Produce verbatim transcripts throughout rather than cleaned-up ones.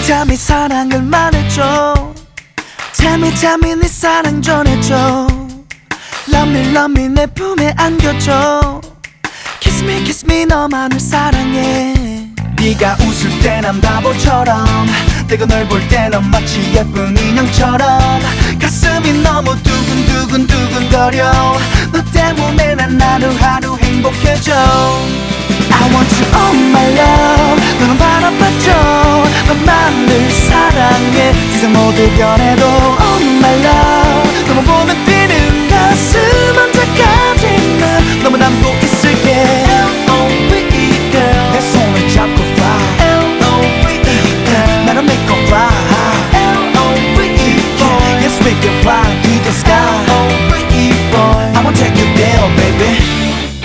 tell me 사랑을 말해줘. Tell me tell me 네 사랑 전해줘. Love me love me 내 품에 안겨줘. Kiss me kiss me 너만을 사랑해. 네가 웃을 때 난 바보처럼, 내가 널 볼 때 넌 마치 예쁜 인형처럼 가슴이 너무 두근두근 두근거려. 너 때문에 난 하루하루 행복해져. I want you all my love. 너는 바라봐줘. 너만을 사랑해. 세상 모두 변해도 all my love. 너만 보면 뛰는 가슴 언제까지 난 너만 안고 있을게. L O V E girl 내 손을 잡고 fly. L O V E girl 나를 믿고 fly. L O V E boy yes we can fly to the sky. L O V E boy I wanna take you there baby.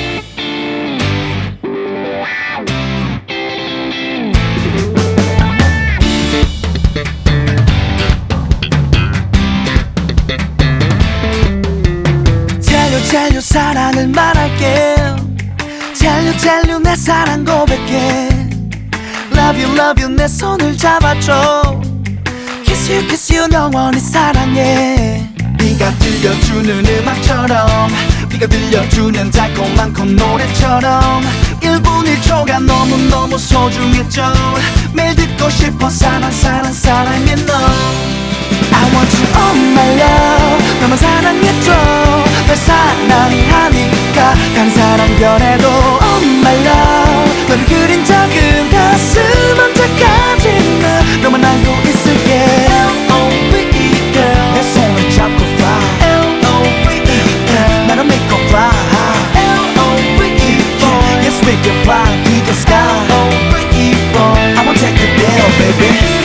Tell you 사랑을 말할게. Tell you tell you 내 사랑 고백해. Love you love you 내 손을 잡아줘. Kiss you kiss you 영원히 사랑해. 네가 들려주는 음악처럼, 네가 들려주는 달콤한 콧노래처럼 일 분 일 초가 너무너무 소중했죠. 매일 듣고 싶어 사랑 사랑 사랑해 너. I want you all my love. 너만 사랑해줘. 널 사랑하니까 다른 사랑 변해도 all my love. 너를 그린 적은 가슴 언제까지 나 너만 알고 있을게. L O V E girl 내 손을 잡고 fly. L O V E girl 나를 믿고 fly. L O V E boy yes we can fly to the sky. L O V E boy I wanna take you there baby.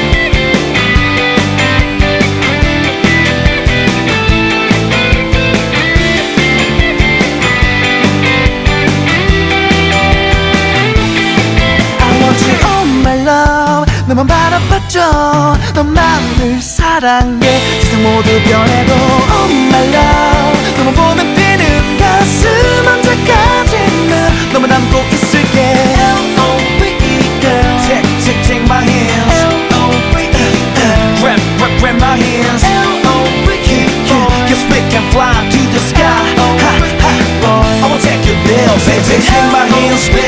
너만 바라봐줘. 너만을 사랑해. 세상 모두 변해도 oh my love. 너만 보면 뛰는 가슴 언제까지 난 너만 안고 있을게. L O V E girl Take take take my hands. L O V E girl Grab grab grab my hands. L O V E boy yes we can fly to the sky. Ha ha boy I wanna take you there baby. Take my hands.